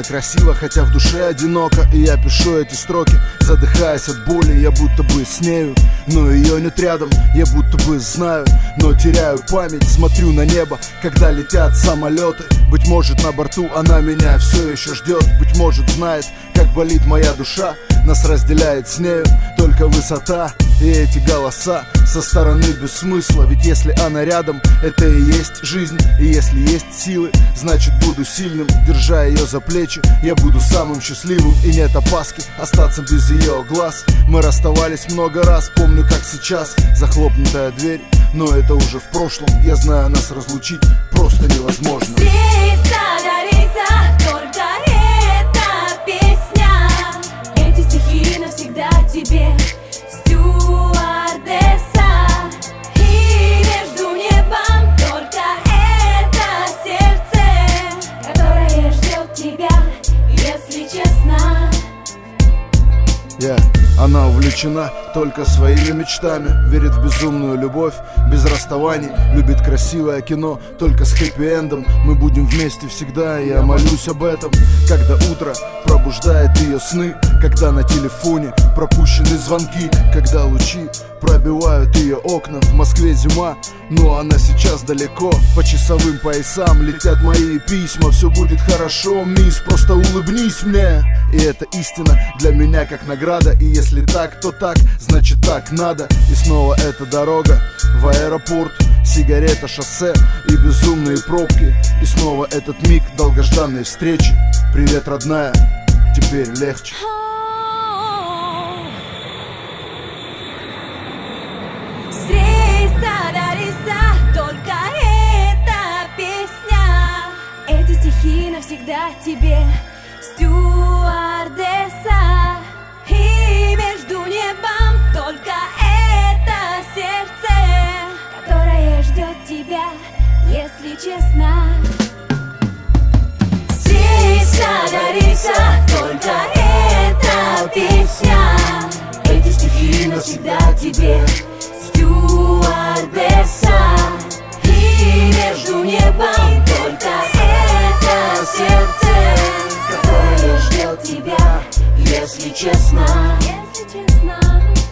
красиво, хотя в душе одиноко. И я пишу эти строки, задыхаясь от боли. Я будто бы с нею, но ее нет рядом. Я будто бы знаю, но теряю память. Смотрю на небо, когда летят самолеты. Быть может, на борту она меня все еще ждет. Быть может, знает, как болит моя душа. Нас разделяет с нею только высота и эти голоса со стороны без смысла. Ведь если она рядом, это и есть жизнь. И если есть силы, значит буду сильным. Держа ее за плечи, я буду самым счастливым. И нет опаски остаться без ее глаз. Мы расставались много раз, помню как сейчас. Захлопнутая дверь, но это уже в прошлом. Я знаю, нас разлучить просто невозможно. Только эта песня, эти стихи навсегда тебе, стюардесса. И между небом только это сердце, которое ждет тебя, если честно. Она увлечена только своими мечтами, верит в безумную любовь, без расставаний. Любит красивое кино, только с хэппи-эндом. Мы будем вместе всегда, я молюсь об этом. Когда утро пробуждает ее сны, когда на телефоне пропущены звонки, когда лучи пробивают ее окна. В Москве зима, но она сейчас далеко. По часовым поясам летят мои письма. Все будет хорошо, мисс, просто улыбнись мне. И это истина для меня как награда. И если так, то так, значит так надо. И снова эта дорога в аэропорт, сигарета, шоссе и безумные пробки. И снова этот миг долгожданной встречи. Привет, родная, теперь легче. Только эта песня, эти стихи навсегда тебе, стюардесса. И между небом только это сердце, которое ждет тебя, если честно. Здесь дарится только эта песня, эти стихи навсегда тебе, стюардесса. И между небом только это сердце, которое ждет тебя, если честно.